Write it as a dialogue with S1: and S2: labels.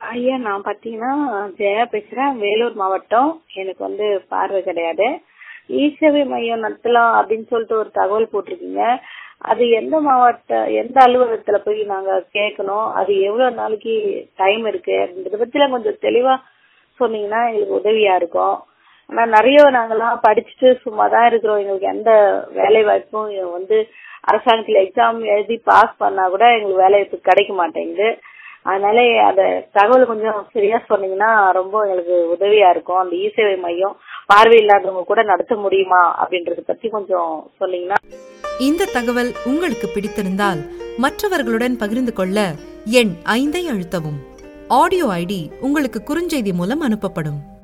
S1: ஐயா, நான் பாத்தீங்கன்னா ஜெயா பேசுறேன். வேலூர் மாவட்டம். எனக்கு பார்வை கிடையாது. இ-சேவை மையம் நடத்தலாம் அப்படின்னு சொல்லிட்டு ஒரு தகவல் போட்டிருக்கீங்க. அது எந்த எந்த அலுவலகத்துல போய் நாங்க கேட்கணும், அது எவ்வளவு நாளைக்கு டைம் இருக்கு அப்படின்றத பத்தில கொஞ்சம் தெளிவா சொன்னீங்கன்னா எங்களுக்கு உதவியா இருக்கும். ஆனா நிறைய நாங்கெல்லாம் படிச்சுட்டு சும்மா தான் இருக்கிறோம். எங்களுக்கு எந்த வேலை வாய்ப்பும் அரசாங்கத்துல எக்ஸாம் எழுதி பாஸ் பண்ணா கூட எங்களுக்கு வேலை கிடைக்க மாட்டேங்குது. அதனால அத தகவல் கொஞ்சம் சரியா சொன்னீங்கன்னா ரொம்ப எங்களுக்கு உதவியா இருக்கும். அந்த இ-சேவை மையம் பார்வையில்லாதவங்க கூட நடத்த முடியுமா அப்படின்றத பத்தி கொஞ்சம் சொன்னீங்கன்னா.
S2: இந்த தகவல் உங்களுக்கு பிடித்திருந்தால் மற்றவர்களுடன் பகிர்ந்து கொள்ள எண் 5 அழுத்தவும். ஆடியோ ஐடி உங்களுக்கு குறுஞ்செய்தி மூலம் அனுப்பப்படும்.